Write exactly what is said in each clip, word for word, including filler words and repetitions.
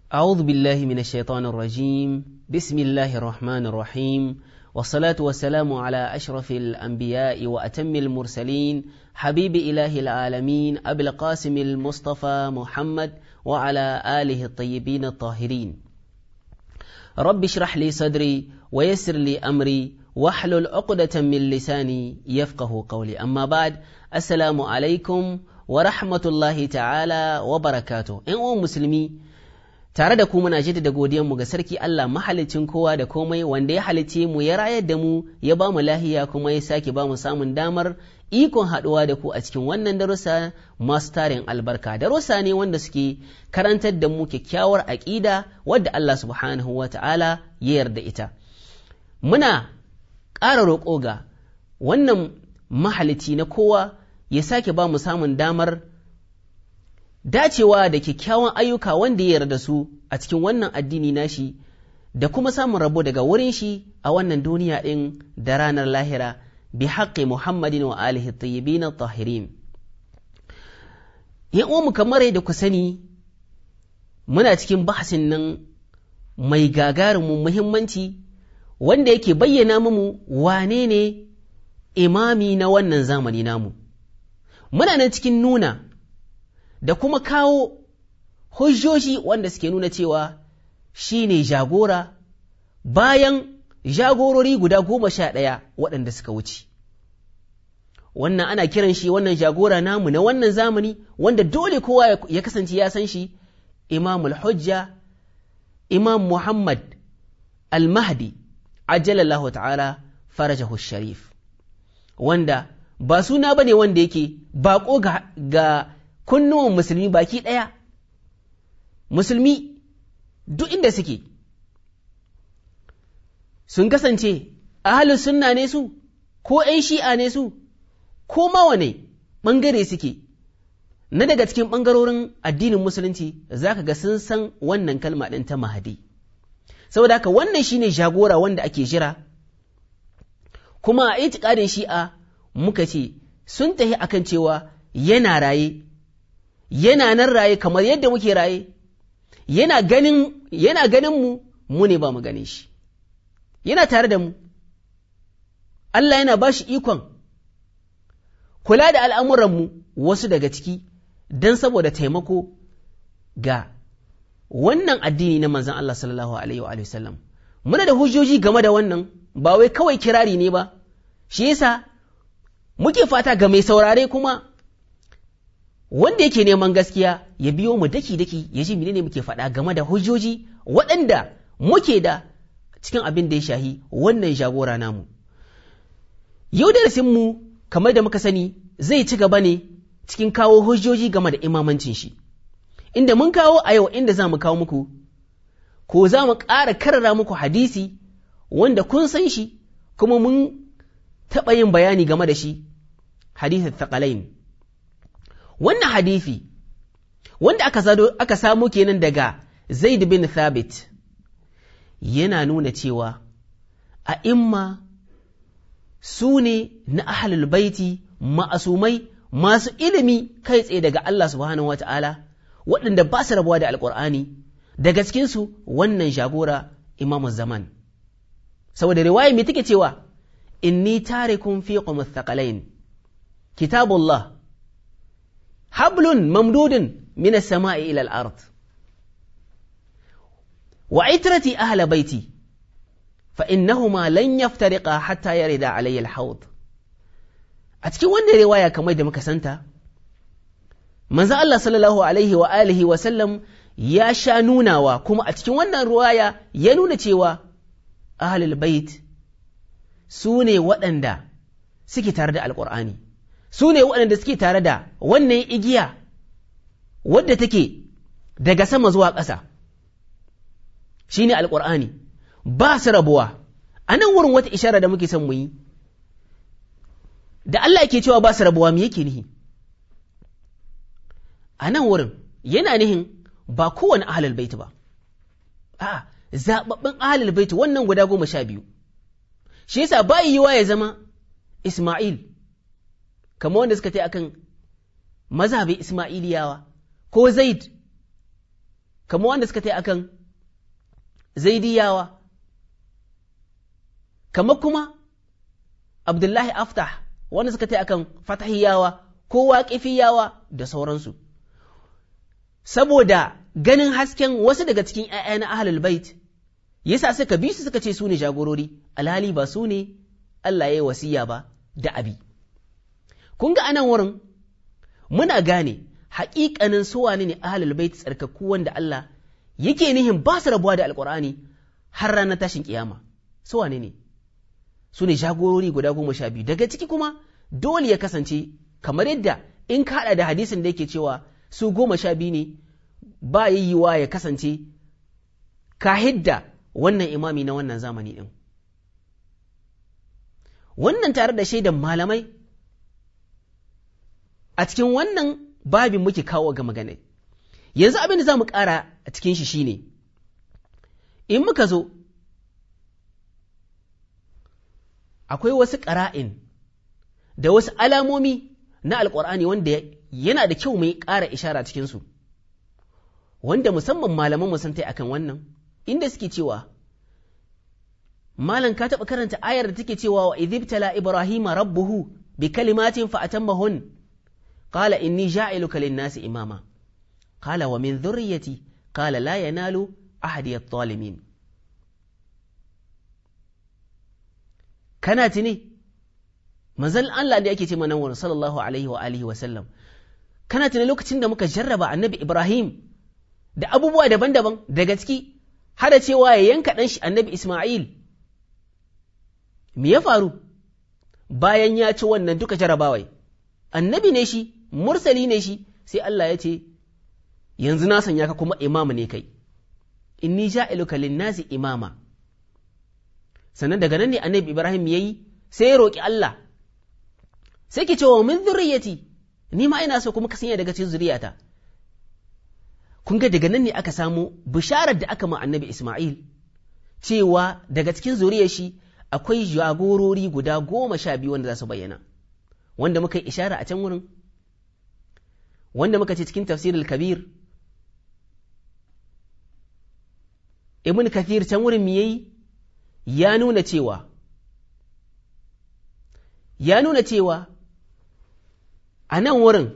أعوذ بالله من الشيطان الرجيم بسم الله الرحمن الرحيم والصلاة والسلام على أشرف الأنبياء وأتم المرسلين حبيب إله العالمين أبي القاسم المصطفى محمد وعلى آله الطيبين الطاهرين. رب اشرح لي صدري ويسر لي أمري واحلل عقدة من لساني يفقه قولي. أما بعد، السلام عليكم ورحمة الله تعالى وبركاته. إن أم مسلمي tare da ku muna jaddada godiyanmu ga sarki Allah mahalicin kowa da komai, wanda ya halicce mu, ya rayar da mu, ya ba mu lahiya, kuma ya sake ba mu samun damar ikon haɗuwa da ku a cikin wannan darussa masu tarin albarka. Darussa ne wanda suke karantar da mu kyakkyawar aƙida wadda Allah subhanahu wa ta'ala ya yarda ita. Muna ƙara roƙo ga wannan mahalicci na kowa ya sake ba mu samun damar dacewa da kyakkyawan ayyuka wanda ya yarda su a cikin wannan addini nashi, da kuma samun rabo daga wurin shi a wannan duniya ɗin da ranar lahira, bi haƙƙi Muhammadin wa alihi tayyibin tahirin. Yan uwanmu, kamar yadda ku sani, muna cikin bahasin nan mai gagarumin muhimmanci wanda yake bayyana mu wane ne imami na wannan zamani namu. Muna nan cikin nuna da kuma kawo hujjoji wanda suke nuna cewa shi ne jagora bayan jagorori guda goma sha ɗaya waɗanda suka wuce. Wannan ana kiran shi wannan jagora namu na wannan zamani, wanda dole kowa ya kasance ya san shi, Imamul Hujja, Imam Muhammad Al-Mahdi, ajjalallahu ta'ala farajahu sharif, wanda ba suna bane wanda yake baƙo ga, ga kunnuwan musulmi baki ɗaya. Musulmi duk inda suke sun kasance ahalus sunna ne su, ko ‘yan shi'a ne su, ko ma wane ɓangare suke na daga cikin ɓangarorin addinin musulunci, za ka ga sun san wannan kalma ɗin ta Mahdi. Saboda haka wannan shi ne jagora wanda ake jira, kuma a itiƙadin shi'a muka ce sun tahi akan cewa yana raye, yana nan raye kamar yadda muke raye, yana ganin yana ganin mu mu ne ba mu ganin shi, yana tare da mu. Allah yana ba shi ikon kula da al'amuranmu wasu daga ciki, don saboda taimako ga wannan addini na manzan Allah sallallahu alaihi wa sallam. Muna da hujjoji game da wannan, ba wai kawai kirari ne ba. Shi yasa muke fata ga mai saurare kuma wanda yake neman gaskiya ya biyo mu daki-daki ya ji menene muke faɗa game da hujjoji waɗanda muke da cikin abin da ya shahi wannan jagora namu. Yau darasinmu, kamar da muka sani, zai ci gaba ne cikin kawo hujjoji game da imamancin shi, inda mun kawo a yau inda za mu kawo muku, ko za mu ƙara karara muku hadisi wanda kun san shi kuma mun taɓa yin bayani game da shi, hadisin thaqalain. Wannan hadisi wanda aka zado aka samu kenan daga Zaid bin Thabit yana nuna cewa a imma su ne na ahlul baiti ma'asumai masu ilimi kai tsaye daga Allah subhanahu wata'ala, waɗanda ba su rabuwa da alƙur'ani. Daga cikinsu wannan jagora Imam Zaman, saboda riwaya mai take cewa inni tarikum fiikum ath-thaqalain kitabullah hablun mamdudun min as-sama'i ila al-ard wa itrati ahla baiti fa innahuma lan yaftariqa hatta yarida alayya al-hawd. A cikin wannan riwaya, kamar da muka santa, manzo Allah sallallahu alaihi wa alihi wa sallam ya sha nunawa, kuma a cikin wannan riwaya ya nuna cewa ahlul bait su ne waɗanda suke tare da alƙur'ani, su ne waɗanda suke tare da wannan igiya wadda take daga sama zuwa ƙasa, shi ne alƙur'ani, ba su rabuwa. A nan wurin wata ishara da muke son mu yi, da Allah yake cewa ba su rabuwa, me yake nihi? A nan wurin yana nihin ba kowane ahlul bait ba, a zaɓaɓɓen ahlul bait wannan guda goma sha biyu. Shi yasa ba yiwuwa ya zama Ismail, kamar wanda suka ta akan mazhabin Ismailiyawa, ko Zaid kamar wanda suka tai akan zaidiyawa, kamar kuma Abdullahi Aftah wanda suka tai akan fatahiyawa ko waƙifiyawa da sauransu, saboda ganin hasken wasu daga cikin ‘ya'ya na ahlul bait yasa suka bi su suka ce su ne jagorori, alhali ba su ne Allah ya yi wasiya ba da abi. Kun ga anan wurin muna gane haƙiƙanin su wane ne ahlul bait tsarkakku wanda Allah yake nihin ba su rabuwa da alƙur'ani har ranar tashin kiyama. Su wane ne? Su ne jagorori guda goma sha biyu. Daga ciki kuma dole ya kasance kamar yadda in ka haɗa da hadisin da yake cewa su goma sha biyu ne, ba yiwuwa ya kasance ka hidda wannan imami na wannan zamani ɗin. Wannan tare da shaidan malamai a cikin wannan babin muke kawo ga magana. Yanzu abin da za mu ƙara a cikin shi shine, in muka zo, akwai wasu ƙara'in da wasu alamomi na Alƙur'ani wanda yana da kyau mai ƙara ishara cikinsu, wanda musamman malaman sun tai akan wannan, inda suke cewa, Malam ka taɓa karanta ayar da take cewa wa idhibtala Ibrahima rabbuhu bi kalimatin fa atammahun qala inni ja'iluka lin-nasi imama qala wa min dhurriyyati qala la yanalu ahadi adh-dhalimin. Kana tuni manzon Allah da yake ce mana wa sallallahu alaihi wa alihi wa sallam, kana tuni lokacin da muka jarraba annabi Ibrahim da abubuwa daban-daban, daga ciki hada cewa ya yanka ɗan shi annabi Ismail. Me ya faru bayan ya ci wannan duka jarabawai? Annabi ne shi, mursali ne shi, sai Allah ya ce, yanzu na sanya ka kuma imama ne kai, inni ja'iluka lin-nasi imama. Sannan daga nan ne annabi Ibrahim ya yi, sai ya roƙi Allah, sai ke cewa min zurriyati, ni ma ina so kuma ka sanya daga cikin zuriyata. Kun ga daga nan ne aka samu bisharar da aka ma annabi Ismail, cewa daga cikin zuriyar shi akwai jagorori guda goma sha biyu wanda za su bayyana, wanda muka yi ishara a can wurin, wanda muka ce cikin tafsirul kabir, Ibn Kathir can wurin me yayi ya nuna cewa ya nuna cewa a nan wurin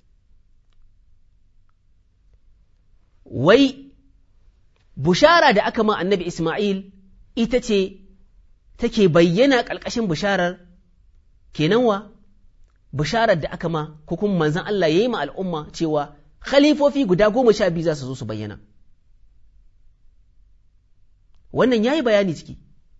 wai bushara da aka ma annabi Ismail ita ce take bayyana ƙalƙashin bisharar, kenan wa bisharar da aka ma ko kuma manzon Allah ya yi ma al'umma cewa khalifofi guda goma sha biyu za su zo su bayyana. Wannan ya yi bayani ciki,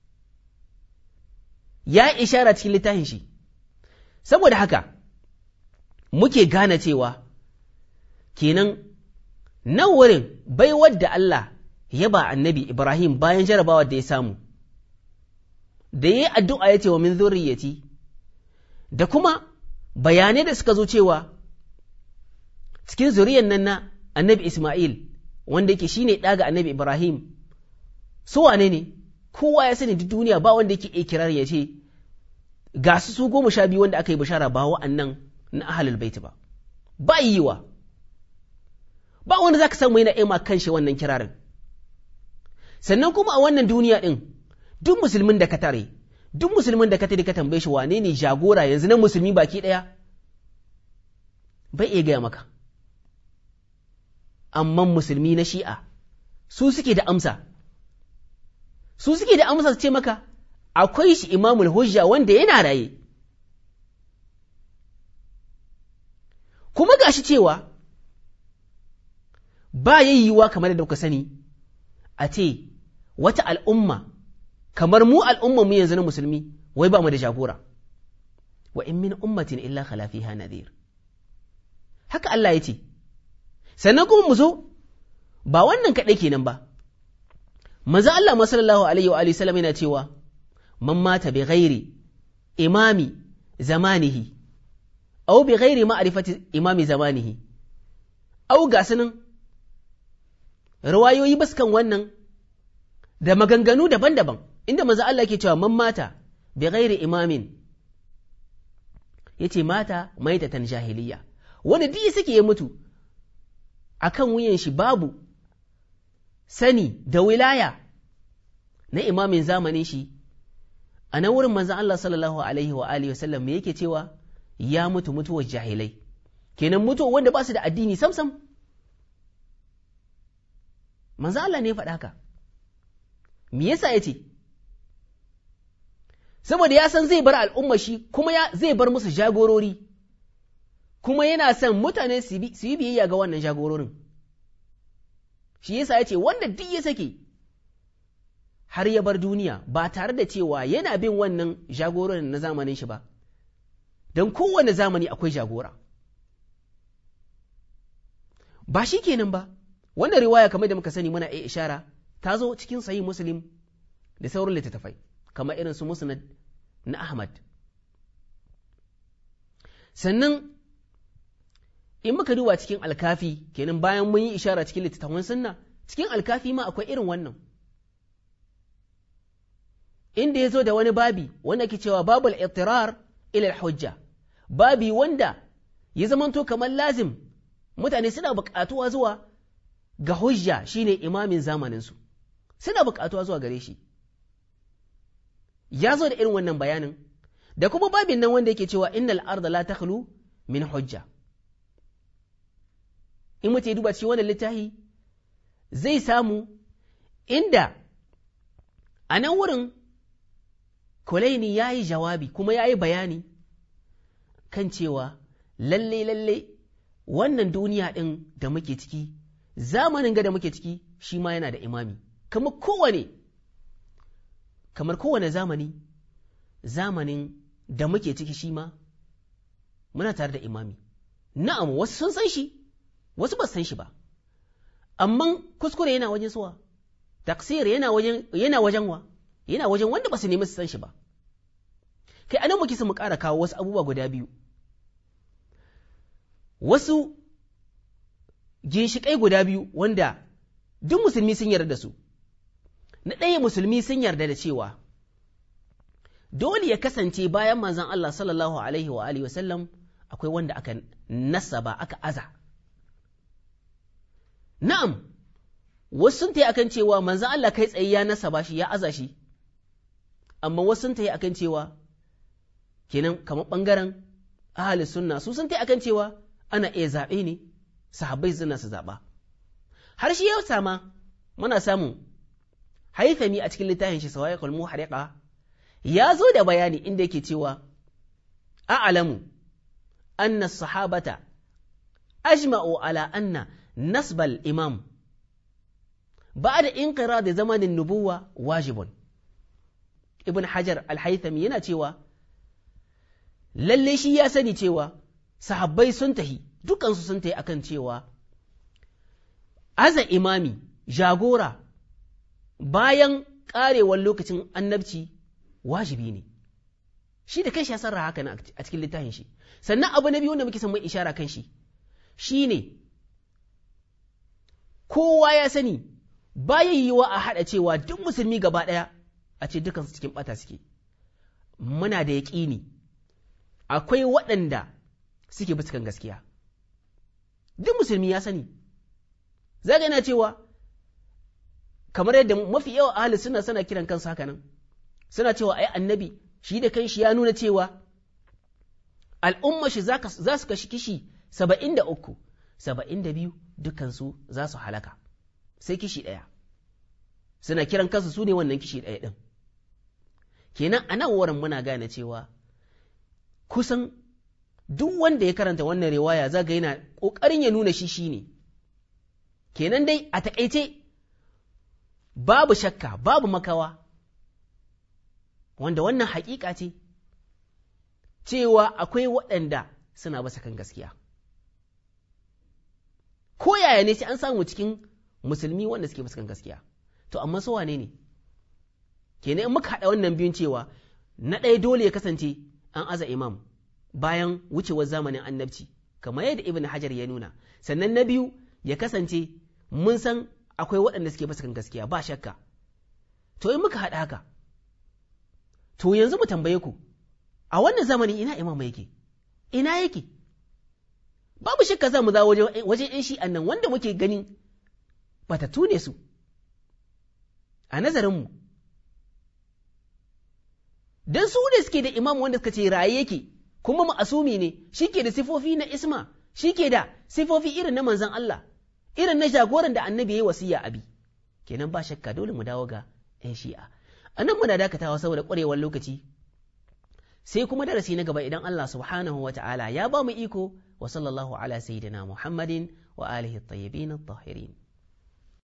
ya yi ishara cikin littafin shi, saboda haka muke gane cewa kenan nan wurin bai wadda Allah ya ba annabi Ibrahim bayan jarabawa da ya samu, da ya yi addu'a ya ce wa min zurriyati, da kuma bayanai da suka zo cewa cikin zuriyan nan na annabi Ismail, wanda yake shi ne ɗaga annabi Ibrahim, su wane ne? Kowa ya sani duk duniya ba wanda yake ikirar ya ce, ga su su goma sha biyu wanda aka yi bishara ba wa'annan na ahalul baiti ba, ba yiwa, ba wanda za ka samu yana ema kan shi wannan kirarin. Sannan kuma a wannan duniya ɗin, duk musulmin da ka tare, duk musulmin da ka tare ka tambaye shi wane ne jagora yanzu na musulmi baki ɗaya, bai iya gaya maka. Amma musulmi na shi'a su suke da amsa, su suke da amsa su ce maka akwai shi imamul hujja wanda yana raye, kuma gashi cewa ba yayyuwa kamar da kuka sani a ce wata al'umma kamar mu al'umma mu yanzu na musulmi wai ba mu da jagora, wa in min ummatin illa khala fiha nadhir. Haka Allah ya ce. Sannan kuma mu zo ba wannan kaɗai kenan ba, manzo Allah sallallahu alaihi wa alihi sallam yana cewa man mata bi ghairi imami zamanihi aw bi ghairi ma'rifati imami zamanihi, aw ga sunan riwayoyi baskan wannan da maganganu daban-daban, inda manzo Allah ke cewa man mata bi ghairi imamin, yace mata maitatan jahiliya, wanda duk suke ya mutu akan wuyan shi babu sani da wilaya na imamin zamanin shi, a nan wurin manzan Allah sallallahu alaihi wa alihi wasallam me yake cewa ya mutu mutuwar jahilai, kenan mutuwar wanda ba su da addini samsam. Manzan Allah ne ya faɗa haka. Me yasa ya ce? Saboda ya san zai bar al'umma shi kuma ya zai bar musu jagorori, kuma yana son mutane su yi biyayya ga wannan jagororin. Shi yasa ya ce wanda duk ya sake har ya bar duniya ba tare da cewa yana bin wannan jagororin na zamanin shi ba, don kowane zamani akwai jagora. Ba shi kenan ba, wannan riwaya kamar da muka sani muna iya ishara ta zo cikin sahih Muslim da sauran littattafai kamar irin su Musnad na Ahmad. Sannan in muka duba cikin alkafi, kenan bayan mun yi ishara cikin littattafan sunna, cikin alkafi ma akwai irin wannan, inda ya zo da wani babi wanda ke cewa babul ittirar ila hujja, babi wanda ya zamanto kamar lazim mutane suna buƙatuwa zuwa ga hujja, shine imamin zamaninsu, suna buƙatuwa zuwa gare shi. Ya zo da irin wannan bayanin, da kuma babin nan wanda yake cewa innal arda la takhlu min hujja. In mutum ya duba cikin wannan littafi zai samu inda a nan wurin Kulaini ya yi jawabi kuma ya yi bayani kan cewa lalle lalle wannan duniya ɗin da muke ciki, zamanin ga da muke ciki shi ma yana da imami, kamar kowane kamar kowane zamani, zamanin da muke ciki shi ma muna tare da imami. Na'am, wasu sun san shi, wasu ba san shi ba, amma kuskure yana wajen suwa, taksir yana wajen yana wajen wa yana wajen wanda ba su nemi su san shi ba. Kai anan muke son mu ƙara kawo wasu abubuwa guda biyu, wasu ginshiƙai guda biyu wanda duk musulmi sun yarda da su. Na ɗaya, musulmi sun yarda da cewa dole ya kasance bayan manzon Allah sallallahu alaihi wa alihi wasallam akwai wanda aka nasaba aka aza. Na'am, wasu sun tayi akan cewa manzon Allah kai tsaye ya nasaba shi ya aza shi, amma wasu sun tayi akan cewa kenan kamar ɓangaren ahli sunna su sun tayi akan cewa ana iya zaɓe ne, sahabbai suna su zaɓa. Har shi yau sama muna samun Haithami a cikin littafin shi Sawa'iqul Muhariqa ya zo da bayani inda yake cewa a'lamu anna sahabata ajma'u ala anna nasbal imam ba'da inqirad zamanin nubuwa wajibun. Ibn Hajar al-Haythami yana cewa lalle shi ya sani cewa sahabbai sun tahi, dukansu sun tahi akan cewa aza imami jagora bayan ƙarewar lokacin annabci wajibi ne. Shi da kanshi ya sarra haka nan a cikin littafin shi. Sannan abu na biyu wanda muke son mai ishara kan shi shine kowa ya sani bayan yiwa a haɗa cewa duk musulmi gaba ɗaya a ce dukansu cikin ɓata suke. Muna da yaƙini akwai waɗanda suke bisa gaskiya, duk musulmi ya sani. Zaga yana cewa kamar yadda mafi yawa ahli suna suna kiran kansu haka nan, suna cewa ai annabi shi da kanshi ya nuna cewa al'umma shi za su kashi kishi saba'in da uku, saba'in da biyu dukansu za su halaka, sai kishi ɗaya. Suna kiran kansu su ne wannan kishi ɗaya ɗin. Kenan a nan wurin muna gane cewa kusan duk wanda ya karanta wannan riwaya za ga yana ƙoƙarin ya nuna shi shi ne. Kenan dai a taƙaice babu shakka, babu makawa, wanda wannan haƙiƙa ce cewa akwai waɗanda suna basa kan gaskiya. Ko yaya ne sai an samu cikin musulmi wanda suke basa kan gaskiya. To amma su wane ne? Kenan in muka haɗa wannan biyun cewa na ɗaya dole ya kasance an aza imam bayan wucewar zamanin annabci, kamar yadda Ibn Hajar ya nuna. Sannan na biyu ya kasance mun san akwai waɗanda suke basa kan gaskiya, ba shakka. To in muka haɗa haka, to yanzu mu tambaye ku, a wannan zamani ina imama yake? Ina yake? Babu shakka za mu za wajen ‘yan shi'an nan wanda muke ganin batattu ne su, a nazarinmu. Don su da suke da imam wanda suka ce raye yake, kuma ma'asumi ne, shi ke da sifofi na isma, shi ke da sifofi irin na manzan Allah, irin na jagoran da annabi ya yi wasiya abi. Kenan ba shakka dole mu dawo ga ‘yan shi'a. A nan muna dakatawa saboda ƙwarewar lokaci, sai kuma darasi na gaba idan Allah subhanahu wa ta'ala ya ba mu iko wa sallallahu ala sayyidina Muhammadin wa alihi at-tayyibin at-tahirin.